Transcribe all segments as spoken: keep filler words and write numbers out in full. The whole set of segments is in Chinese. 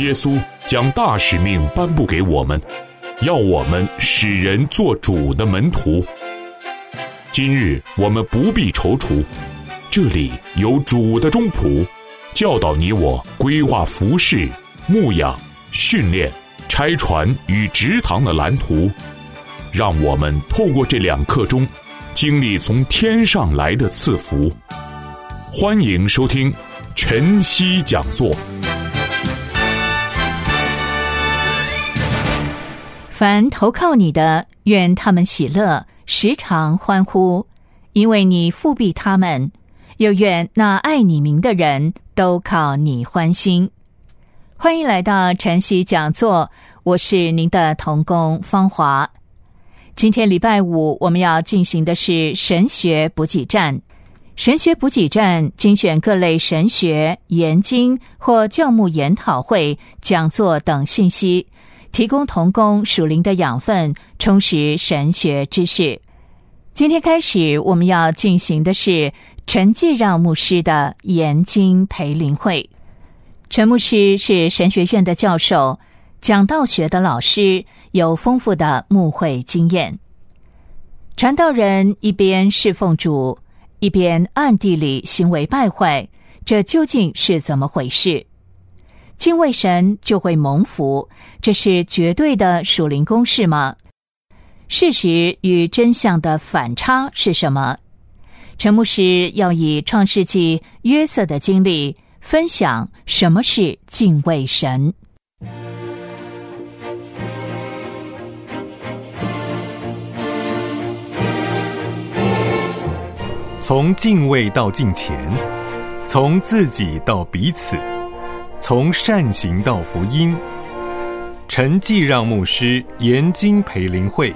耶稣将大使命颁布给我们，要我们使人做主的门徒。今日我们不必踌躇，这里有主的中仆，教导你我规划服事、牧养、训练、拆船与植堂的蓝图，让我们透过这两刻钟，经历从天上来的赐福。欢迎收听晨曦讲座。 凡投靠你的，愿他们喜乐，时常欢呼，因为你复庇他们；又愿那爱你名的人都靠你欢心。欢迎来到晨曦讲座，我是您的同工芳华。今天礼拜五，我们要进行的是神学补给站。神学补给站精选各类神学、研经或教牧研讨会、讲座等信息，提供同工属灵的养分，充实神学知识。今天开始，我们要进行的是陈继让牧师的研经培灵会。陈牧师是神学院的教授，讲道学的老师，有丰富的牧会经验。传道人一边侍奉主，一边暗地里行为败坏，这究竟是怎么回事？敬畏神就会蒙福，这是绝对的属灵公式吗？事实与真相的反差是什么？陈牧师要以创世纪约瑟的经历，分享什么是敬畏神。 从敬畏到敬虔，从自己到彼此，从善行到福音。陈继让牧师研经培灵会。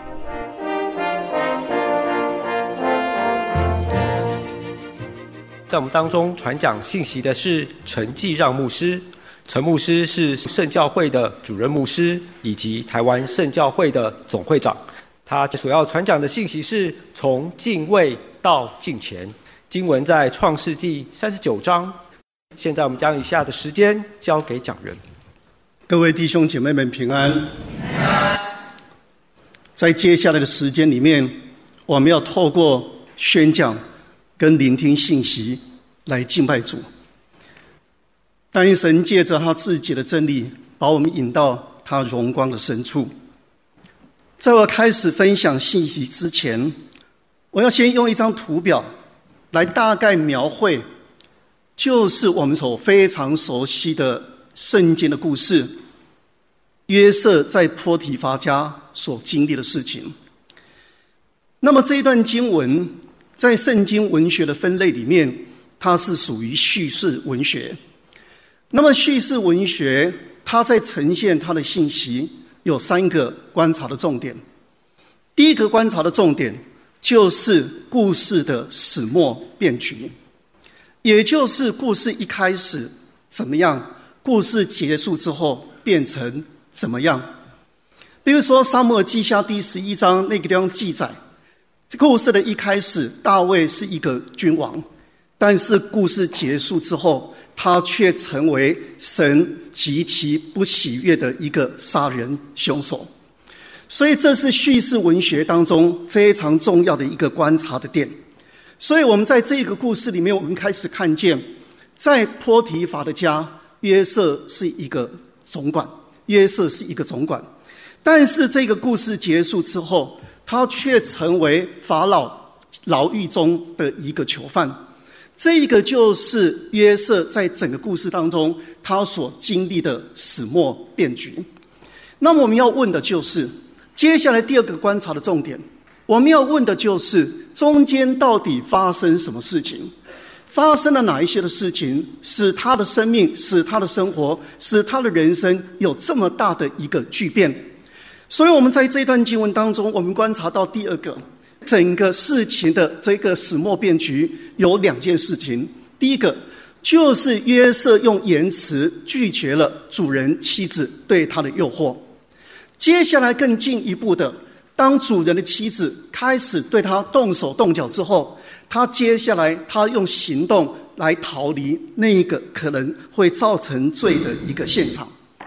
在我们当中传讲信息的是陈继让牧师。陈牧师是圣教会的主任牧师，以及台湾圣教会的总会长。他所要传讲的信息是从敬畏到敬虔。经文在创世纪三十九章。现在我们将以下的时间交给讲人。 各位弟兄姐妹们平安。平安。在接下来的时间里面，我们要透过宣讲跟聆听信息来敬拜主。但愿神借着他自己的真理，把我们引到他荣光的深处。在我开始分享信息之前，我要先用一张图表来大概描绘，就是我们所非常熟悉的圣经的故事，约瑟在波提乏家所经历的事情。那么这一段经文在圣经文学的分类里面，它是属于叙事文学。那么叙事文学它在呈现它的信息有三个观察的重点。第一个观察的重点就是故事的始末变局，也就是故事一开始怎么样，故事结束之后变成怎么样。比如说撒母耳记下第十一章那个地方记载，故事的一开始大卫是一个君王，但是故事结束之后，他却成为神极其不喜悦的一个杀人凶手。所以这是叙事文学当中非常重要的一个观察的点。所以我们在这个故事里面，我们开始看见，在波提乏的家，约瑟是一个总管，约瑟是一个总管。但是这个故事结束之后，他却成为法老牢狱中的一个囚犯。这一个就是约瑟在整个故事当中他所经历的始末变局。那么我们要问的就是接下来第二个观察的重点，我们要问的就是中间到底发生什么事情，发生了哪一些的事情，使他的生命，使他的生活，使他的人生有这么大的一个巨变。所以我们在这段经文当中，我们观察到第二个整个事情的这个始末变局有两件事情。第一个就是约瑟用言辞拒绝了主人妻子对他的诱惑。接下来更进一步的，当主人的妻子开始对他动手动脚之后，他接下来他用行动来逃离那一个可能会造成罪的一个现场。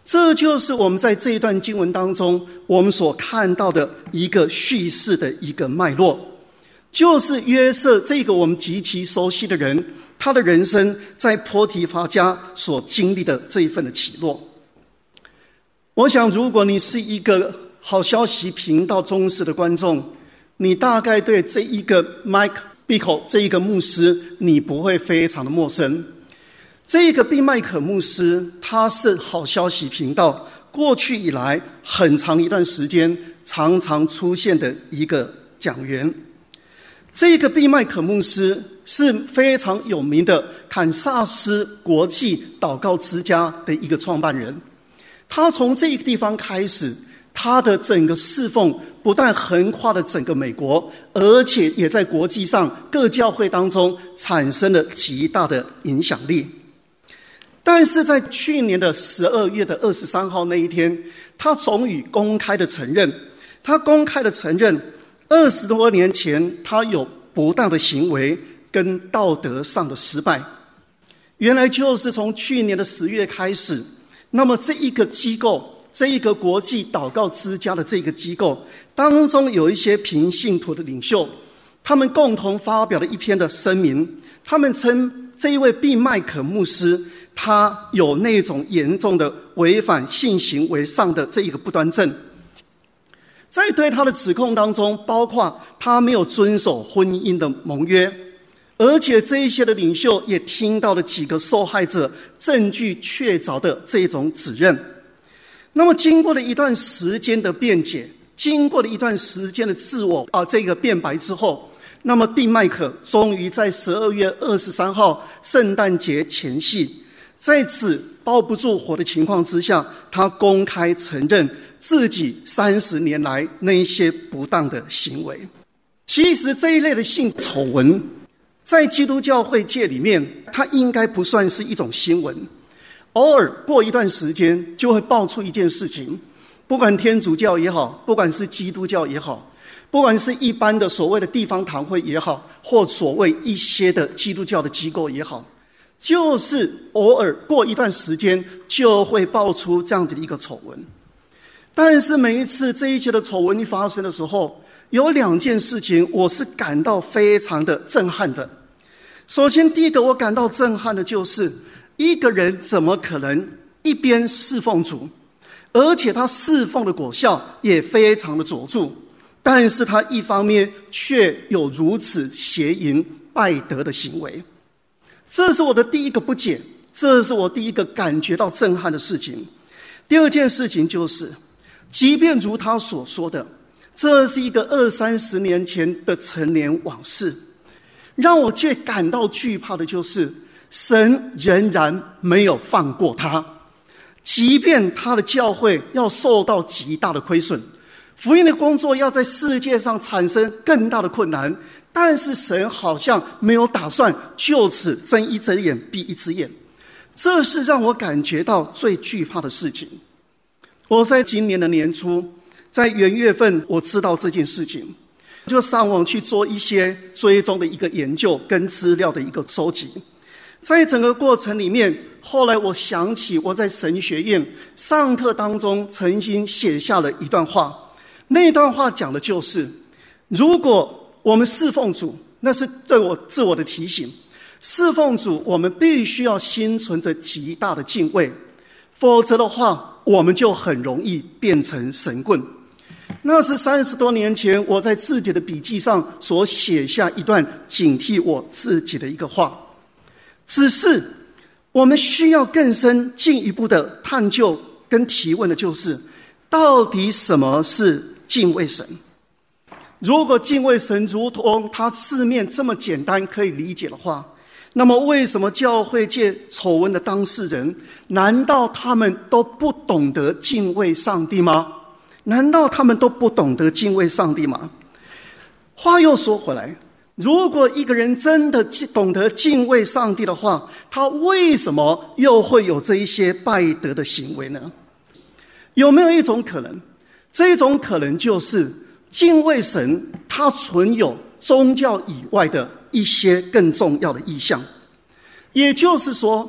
这就是我们在这一段经文当中我们所看到的一个叙事的一个脉络，就是约瑟这个我们极其熟悉的人，他的人生在波提乏家所经历的这一份的起落。我想如果你是一个好消息频道忠实的观众，你大概对这一个 Mike Bickle 这一个牧师你不会非常的陌生。这个毕麦可牧师他是好消息频道过去以来很长一段时间常常出现的一个讲员。这个毕麦可牧师是非常有名的堪萨斯国际祷告之家的一个创办人。他从这个地方开始，他的整个侍奉不但横跨了整个美国，而且也在国际上各教会当中产生了极大的影响力。但是在去年的十二月的二十三号那一天，他终于公开的承认，他公开的承认二十多年前他有不当的行为跟道德上的失败。原来就是从去年的十月开始，那么这一个机构，这一个国际祷告之家的这个机构当中，有一些平信徒的领袖，他们共同发表了一篇的声明，他们称这一位毕麦可牧师他有那种严重的违反性行为上的这一个不端正。在对他的指控当中，包括他没有遵守婚姻的盟约，而且这一些的领袖也听到了几个受害者证据确凿的这一种指认。那么经过了一段时间的辩解，经过了一段时间的自我啊这个辩白之后，那么毕麦可终于在十二月二十三号圣诞节前夕，在此包不住火的情况之下，他公开承认自己三十年来那一些不当的行为。其实这一类的性丑闻在基督教会界里面，它应该不算是一种新闻，偶尔过一段时间就会爆出一件事情，不管天主教也好，不管是基督教也好，不管是一般的所谓的地方堂会也好，或所谓一些的基督教的机构也好，就是偶尔过一段时间就会爆出这样子的一个丑闻。但是每一次这一些的丑闻一发生的时候，有两件事情我是感到非常的震撼的。首先第一个我感到震撼的就是，一个人怎么可能一边侍奉主，而且他侍奉的果效也非常的卓著，但是他一方面却有如此邪淫败德的行为。这是我的第一个不解，这是我第一个感觉到震撼的事情。第二件事情就是，即便如他所说的，这是一个二三十年前的陈年往事，让我却感到惧怕的就是，神仍然没有放过他。即便他的教会要受到极大的亏损，福音的工作要在世界上产生更大的困难，但是神好像没有打算就此睁一只眼闭一只眼。这是让我感觉到最惧怕的事情。我在今年的年初，在元月份我知道这件事情，就上网去做一些追踪的一个研究跟资料的一个收集。在整个过程里面，后来我想起我在神学院上课当中曾经写下了一段话，那段话讲的就是，如果我们侍奉主，那是对我自我的提醒，侍奉主我们必须要心存着极大的敬畏，否则的话我们就很容易变成神棍。那是三十多年前我在自己的笔记上所写下一段警惕我自己的一个话。只是我们需要更深进一步的探究跟提问的就是，到底什么是敬畏神？如果敬畏神如同它字面这么简单可以理解的话，那么为什么教会界丑闻的当事人，难道他们都不懂得敬畏上帝吗？难道他们都不懂得敬畏上帝吗？话又说回来，如果一个人真的懂得敬畏上帝的话，他为什么又会有这一些败德的行为呢？有没有一种可能，这种可能就是敬畏神它存有宗教以外的一些更重要的意向。也就是说，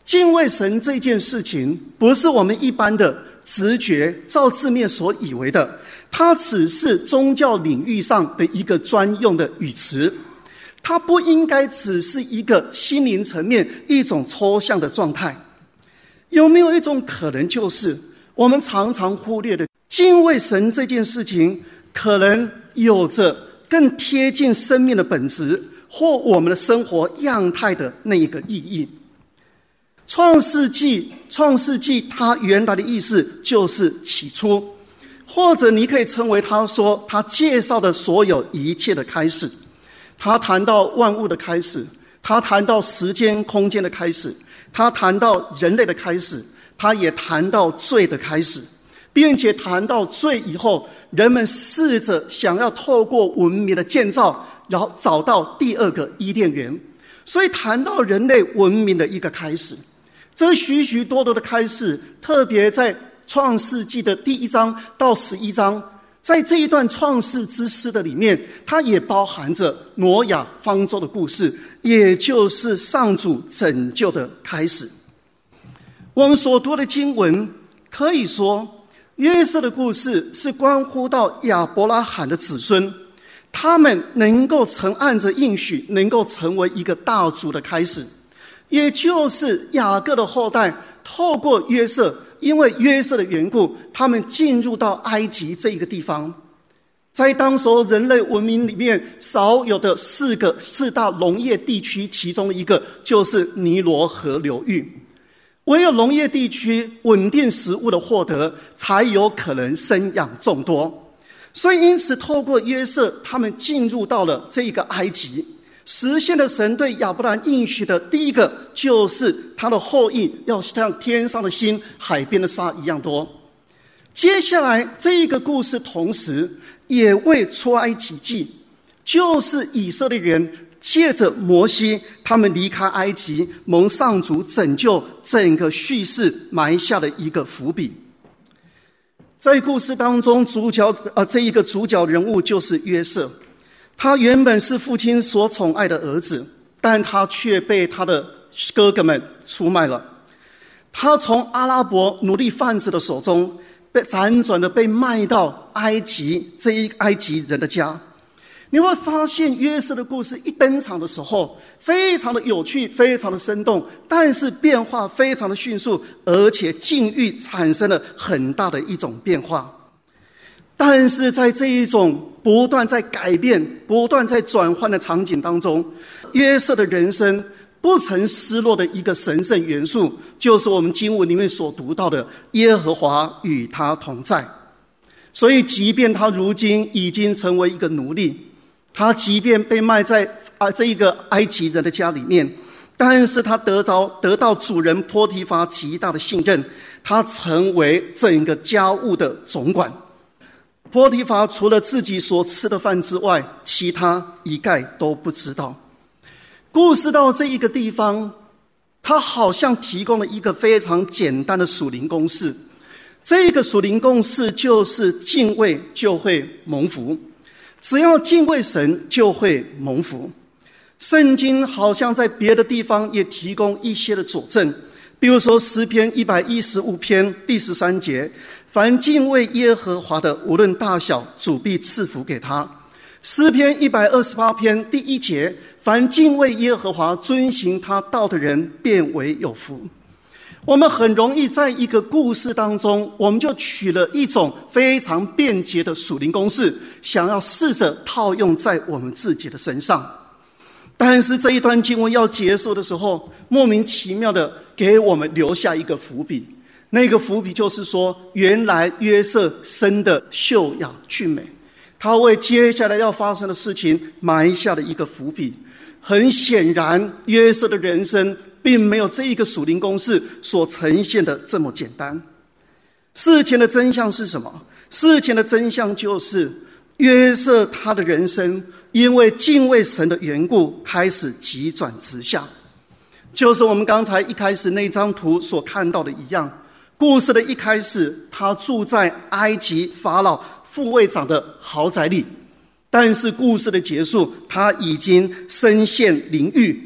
敬畏神这件事情不是我们一般的直觉照字面所以为的，它只是宗教领域上的一个专用的语词，它不应该只是一个心灵层面一种抽象的状态。有没有一种可能，就是我们常常忽略的敬畏神这件事情，可能有着更贴近生命的本质或我们的生活样态的那一个意义？创世纪，创世纪它原来的意思就是起初，或者你可以称为他说他介绍的所有一切的开始。他谈到万物的开始，他谈到时间空间的开始，他谈到人类的开始，他也谈到罪的开始，并且谈到罪以后，人们试着想要透过文明的建造，然后找到第二个伊甸园。所以谈到人类文明的一个开始，这许许多多的开始，特别在创世纪的第一章到十一章，在这一段创世之诗的里面，它也包含着挪亚方舟的故事，也就是上主拯救的开始。我们所读的经文可以说，约瑟的故事是关乎到亚伯拉罕的子孙，他们能够曾按着应许能够成为一个大族的开始，也就是雅各的后代透过约瑟，因为约瑟的缘故，他们进入到埃及这一个地方。在当时候人类文明里面少有的四个四大农业地区，其中的一个就是尼罗河流域。唯有农业地区稳定食物的获得，才有可能生养众多。所以因此透过约瑟，他们进入到了这一个埃及，实现了神对亚伯兰应许的第一个，就是他的后裔要像天上的星、海边的沙一样多。接下来这一个故事同时也为出埃及记，就是以色列人借着摩西他们离开埃及蒙上主拯救整个叙事埋下了一个伏笔。在故事当中，主角呃这一个主角人物就是约瑟，他原本是父亲所宠爱的儿子，但他却被他的哥哥们出卖了。他从阿拉伯奴隶贩子的手中被辗转的被卖到埃及这一埃及人的家。你会发现约瑟的故事一登场的时候非常的有趣，非常的生动，但是变化非常的迅速，而且境遇产生了很大的一种变化。但是在这一种不断在改变、不断在转换的场景当中，约瑟的人生不曾失落的一个神圣元素，就是我们经文里面所读到的耶和华与他同在。所以即便他如今已经成为一个奴隶，他即便被卖在啊这一个埃及人的家里面，但是他得到得到主人波提乏极大的信任，他成为整个家务的总管。波提乏除了自己所吃的饭之外，其他一概都不知道。故事到这一个地方，他好像提供了一个非常简单的属灵公式。这个属灵公式就是敬畏就会蒙福，只要敬畏神就会蒙福。圣经好像在别的地方也提供一些的佐证，比如说诗篇一百一十五篇第十三节，凡敬畏耶和华的，无论大小，主必赐福给他。诗篇一百二十八篇第一节，凡敬畏耶和华、遵行他道的人，便为有福。我们很容易在一个故事当中，我们就取了一种非常便捷的属灵公式，想要试着套用在我们自己的身上。但是这一段经文要结束的时候，莫名其妙的给我们留下一个伏笔。那个伏笔就是说，原来约瑟生的秀雅俊美，他为接下来要发生的事情埋下了一个伏笔。很显然，约瑟的人生并没有这一个属灵公式所呈现的这么简单。事情的真相是什么？事情的真相就是约瑟他的人生因为敬畏神的缘故开始急转直下，就是我们刚才一开始那张图所看到的一样。故事的一开始，他住在埃及法老副卫长的豪宅里，但是故事的结束，他已经身陷囹圄，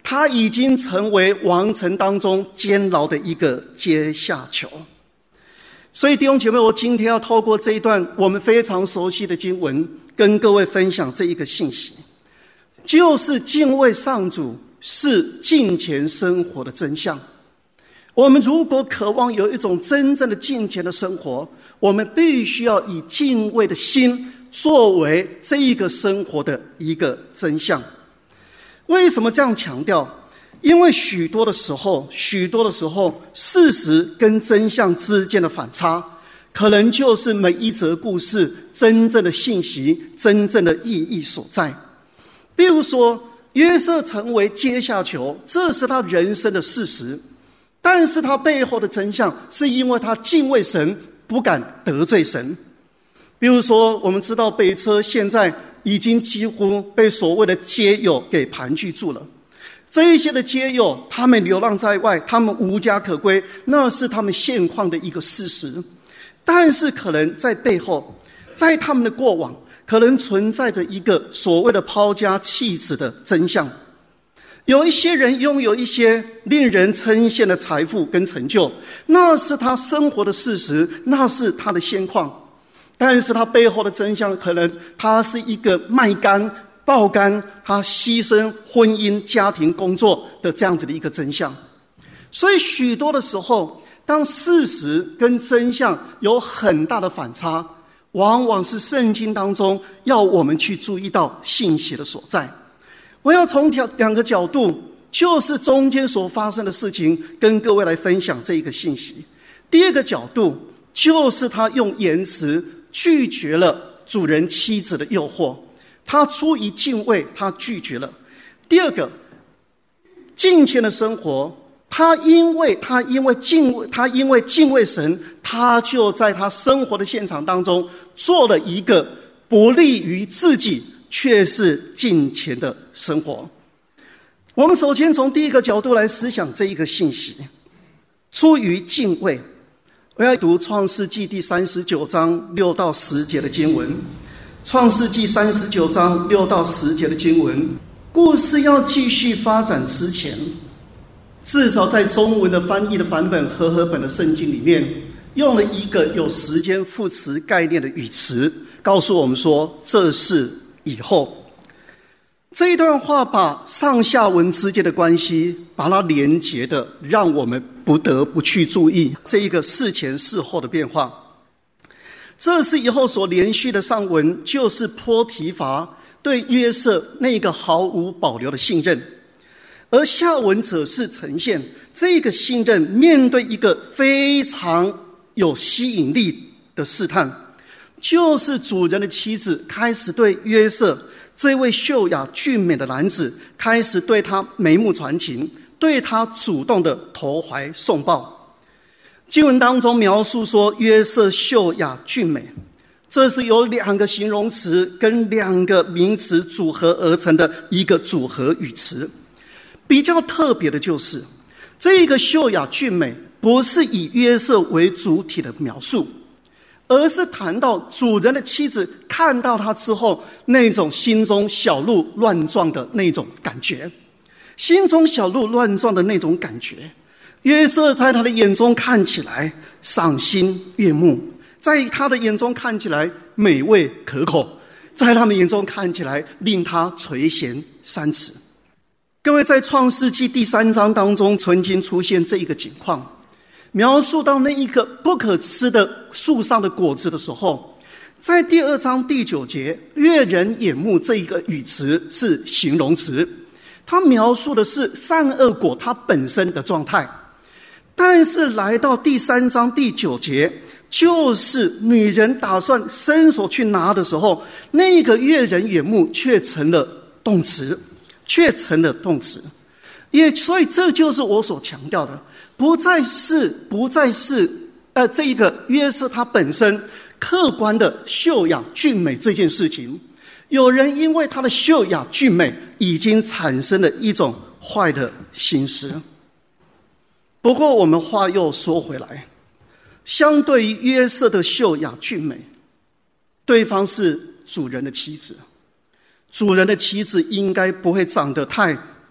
他已经成为王城当中监牢的一个阶下囚。所以弟兄姐妹，我今天要透过这一段我们非常熟悉的经文，跟各位分享这一个信息，就是敬畏上主是敬虔生活的真相。我们如果渴望有一种真正的敬虔的生活，我们必须要以敬畏的心作为这一个生活的一个真相。为什么这样强调？因为许多的时候许多的时候事实跟真相之间的反差，可能就是每一则故事真正的信息、真正的意义所在。比如说约瑟成为阶下囚，这是他人生的事实，但是他背后的真相是因为他敬畏神，不敢得罪神。比如说我们知道北车现在已经几乎被所谓的街友给盘踞住了，这一些的街友他们流浪在外，他们无家可归，那是他们现况的一个事实。但是可能在背后，在他们的过往，可能存在着一个所谓的抛家弃子的真相。有一些人拥有一些令人称羡的财富跟成就，那是他生活的事实，那是他的现况。但是他背后的真相，可能他是一个卖干爆肝，他牺牲婚姻、家庭、工作的这样子的一个真相。所以许多的时候，当事实跟真相有很大的反差，往往是圣经当中要我们去注意到信息的所在。我要从两个角度，就是中间所发生的事情，跟各位来分享这一个信息。第一个角度，就是他用言辞拒绝了主人妻子的诱惑，他出于敬畏，他拒绝了。第二个，敬虔的生活，他因为他因为敬畏他因为敬畏神，他就在他生活的现场当中做了一个不利于自己却是敬虔的生活。我们首先从第一个角度来思想这一个信息，出于敬畏。我要读创世纪第三十九章六到十节的经文。创世纪三十九章六到十节的经文，故事要继续发展之前，至少在中文的翻译的版本和合本的圣经里面，用了一个有时间副词概念的语词，告诉我们说这是以后。这一段话把上下文之间的关系把它连结的，让我们不得不去注意这一个事前事后的变化。这是以后所连续的上文，就是波提乏对约瑟那个毫无保留的信任，而下文则是呈现这个信任面对一个非常有吸引力的试探，就是主人的妻子开始对约瑟这位秀雅俊美的男子开始对他眉目传情，对他主动的投怀送抱。经文当中描述说约瑟秀雅俊美，这是由两个形容词跟两个名词组合而成的一个组合语词。比较特别的就是这个秀雅俊美不是以约瑟为主体的描述，而是谈到主人的妻子看到他之后那种心中小鹿乱撞的那种感觉，心中小鹿乱撞的那种感觉。约瑟在他的眼中看起来赏心悦目，在他的眼中看起来美味可口，在他们眼中看起来令他垂涎三尺。各位，在创世纪第三章当中曾经出现这一个情况，描述到那一个不可吃的树上的果子的时候，在第二章第九节，悦人眼目这一个语词是形容词，它描述的是善恶果它本身的状态。但是来到第三章第九节，就是女人打算伸手去拿的时候，那个悦人眼目却成了动词，却成了动词。也所以这就是我所强调的，不再是不再是呃这一个约瑟他本身客观的秀雅俊美这件事情，有人因为他的秀雅俊美已经产生了一种坏的心思。不过我们话又说回来，相对于约瑟的秀雅俊美，对方是主人的妻子，主人的妻子应该不会长得太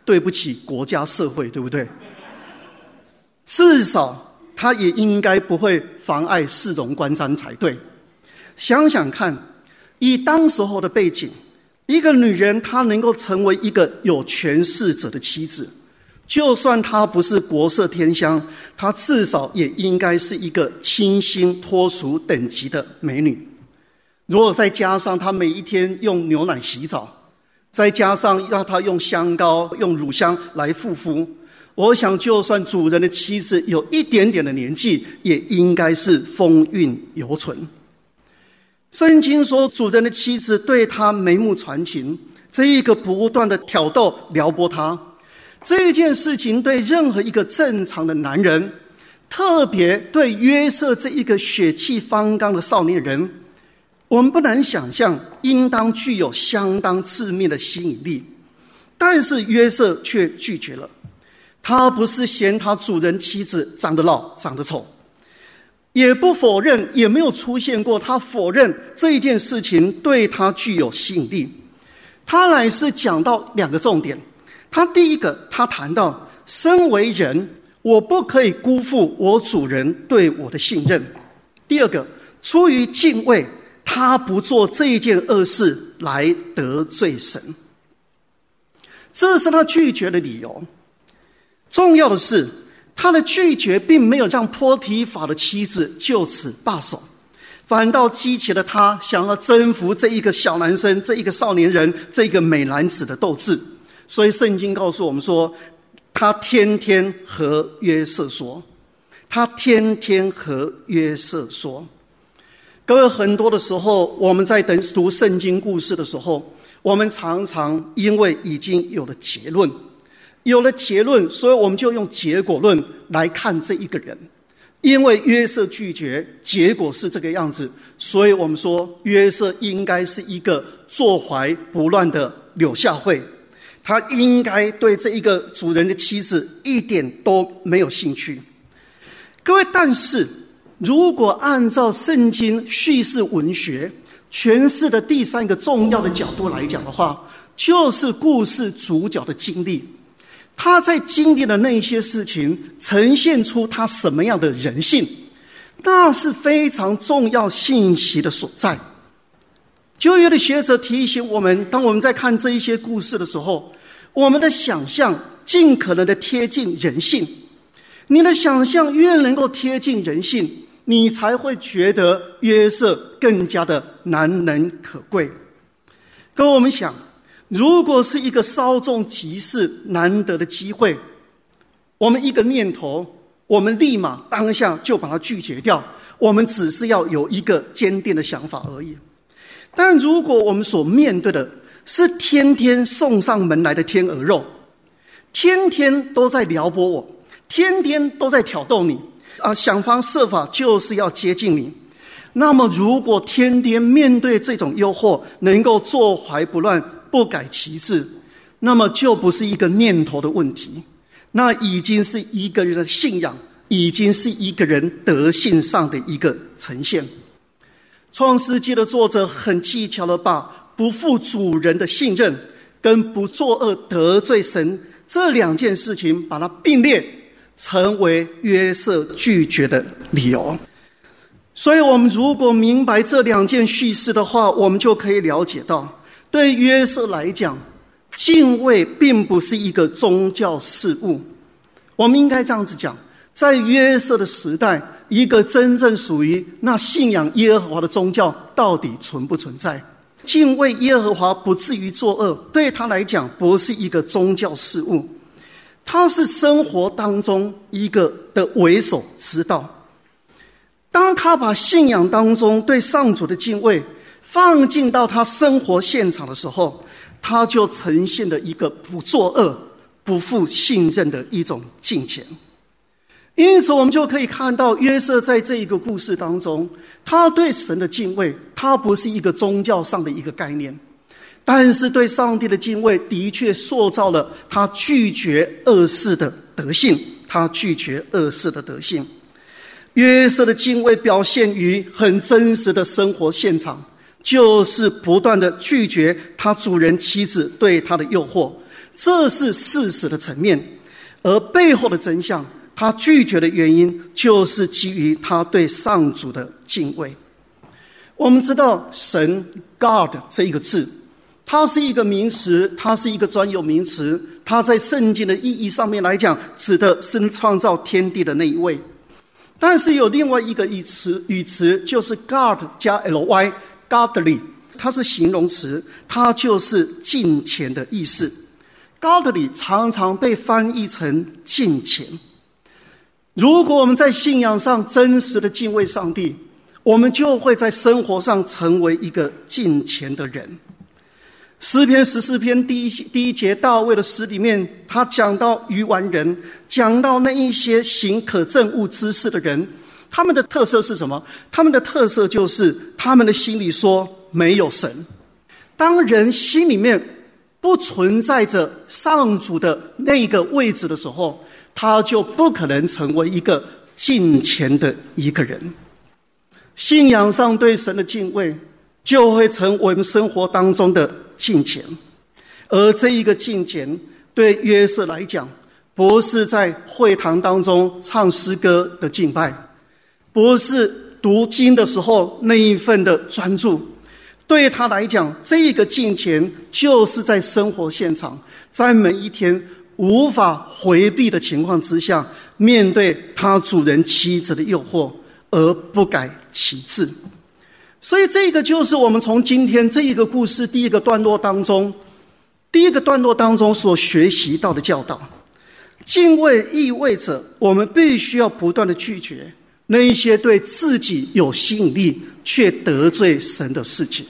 对不起国家社会，对不对？至少他也应该不会妨碍市容观瞻才对。想想看，以当时候的背景，一个女人她能够成为一个有权势者的妻子，就算她不是国色天香，她至少也应该是一个清新脱俗等级的美女。如果再加上她每一天用牛奶洗澡，再加上让她用香膏用乳香来护肤，我想就算主人的妻子有一点点的年纪，也应该是风韵犹存。圣经说主人的妻子对他眉目传情，这一个不断的挑逗撩拨他，这件事情对任何一个正常的男人，特别对约瑟这一个血气方刚的少年人，我们不难想象应当具有相当致命的吸引力。但是约瑟却拒绝了，他不是嫌他主人妻子长得老长得丑，也不否认，也没有出现过他否认这一件事情对他具有吸引力。他乃是讲到两个重点。他第一个，他谈到身为人，我不可以辜负我主人对我的信任。第二个，出于敬畏，他不做这一件恶事来得罪神。这是他拒绝的理由。重要的是，他的拒绝并没有让波提乏的妻子就此罢手，反倒激起了他想要征服这一个小男生，这一个少年人，这个美男子的斗志。所以圣经告诉我们说，他天天和约瑟说，他天天和约瑟说。各位，很多的时候我们在等读圣经故事的时候，我们常常因为已经有了结论有了结论，所以我们就用结果论来看这一个人。因为约瑟拒绝，结果是这个样子，所以我们说约瑟应该是一个坐怀不乱的柳下惠，他应该对这一个主人的妻子一点都没有兴趣。各位，但是如果按照圣经叙事文学诠释的第三个重要的角度来讲的话，就是故事主角的经历。他在经历的那些事情呈现出他什么样的人性，那是非常重要信息的所在。旧约的学者提醒我们，当我们在看这一些故事的时候，我们的想象尽可能的贴近人性。你的想象越能够贴近人性，你才会觉得约瑟更加的难能可贵。跟我们想，如果是一个稍纵即逝难得的机会，我们一个念头，我们立马当下就把它拒绝掉，我们只是要有一个坚定的想法而已。但如果我们所面对的是天天送上门来的天鹅肉，天天都在撩拨我，天天都在挑逗你啊，想方设法就是要接近你，那么如果天天面对这种诱惑能够坐怀不乱不改其志，那么就不是一个念头的问题，那已经是一个人的信仰，已经是一个人德性上的一个呈现。创世纪的作者很技巧的把不负主人的信任跟不作恶得罪神这两件事情把它并列，成为约瑟拒绝的理由。所以我们如果明白这两件叙事的话，我们就可以了解到，对约瑟来讲，敬畏并不是一个宗教事物。我们应该这样子讲，在约瑟的时代，一个真正属于那信仰耶和华的宗教到底存不存在？敬畏耶和华不至于作恶，对他来讲不是一个宗教事物，它是生活当中一个的为首之道。当他把信仰当中对上主的敬畏放进到他生活现场的时候，他就呈现了一个不作恶不负信任的一种敬虔。因此我们就可以看到约瑟在这一个故事当中，他对神的敬畏，他不是一个宗教上的一个概念，但是对上帝的敬畏的确塑造了他拒绝恶事的德性，他拒绝恶事的德性。约瑟的敬畏表现于很真实的生活现场，就是不断的拒绝他主人妻子对他的诱惑， 这是事实的层面。而背后的真相，他拒绝的原因就是基于他对上主的敬畏。我们知道神 God 这一个字，它是一个名词，它是一个专有名词，它在圣经的意义上面来讲，指的是创造天地的那一位。但是有另外一个语词，语词就是 God 加 ly godly， 它是形容词，它就是敬虔的意思。godly 常常被翻译成敬虔。如果我们在信仰上真实的敬畏上帝，我们就会在生活上成为一个敬虔的人。诗篇十四篇第一第一节大卫的诗里面，他讲到愚顽人，讲到那一些行可憎恶之事的人，他们的特色是什么？他们的特色就是他们的心里说没有神。当人心里面不存在着上主的那个位置的时候，他就不可能成为一个敬虔的一个人。信仰上对神的敬畏，就会成为我们生活当中的敬虔。而这一个敬虔对约瑟来讲，不是在会堂当中唱诗歌的敬拜，不是读经的时候那一份的专注，对他来讲，这个敬虔就是在生活现场，在每一天无法回避的情况之下，面对他主人妻子的诱惑而不改其志。所以这个就是我们从今天这一个故事第一个段落当中第一个段落当中所学习到的教导。敬畏意味着我们必须要不断的拒绝那一些对自己有吸引力却得罪神的事情。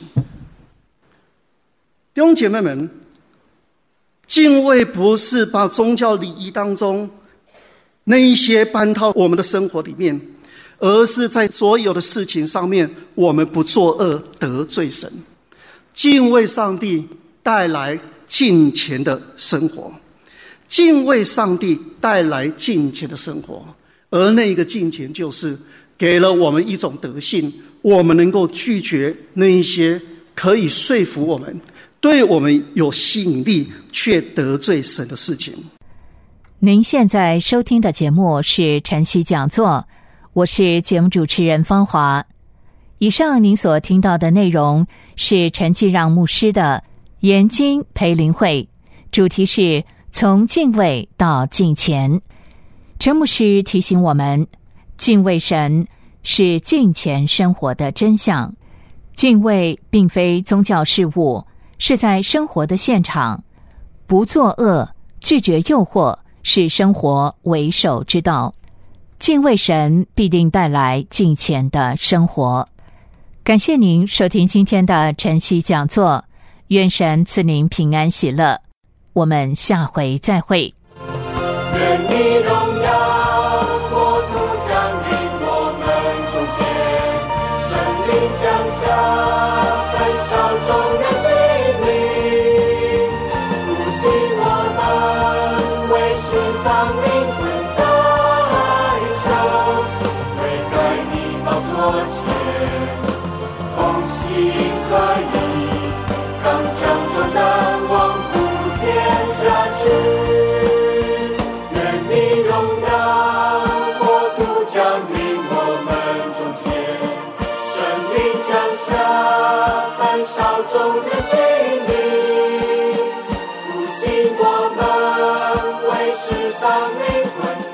弟兄姐妹们，敬畏不是把宗教礼仪当中那一些搬到我们的生活里面，而是在所有的事情上面我们不作恶得罪神。敬畏上帝带来敬虔的生活，敬畏上帝带来敬虔的生活，而那一个敬虔就是给了我们一种德性，我们能够拒绝那一些可以说服我们对我们有吸引力却得罪神的事情。 您现在收听的节目是晨曦讲座，我是节目主持人芳华。以上您所听到的内容是陈继让牧师的研经培灵会，主题是从敬畏到敬虔。陈牧师提醒我们，敬畏神是敬虔生活的真相。敬畏并非宗教事务，是在生活的现场。不作恶，拒绝诱惑，是生活为首之道。敬畏神必定带来敬虔的生活。感谢您收听今天的晨曦讲座，愿神赐您平安喜乐。我们下回再会。 愿你荣耀国度降临我们中间，圣灵降下焚烧众人心灵，复兴我们为世上灵魂代求，悔改你宝座前同心合一，刚强壮胆往普天下去。降临我们中间，圣灵降下焚烧众人心灵，复兴我们为世上灵魂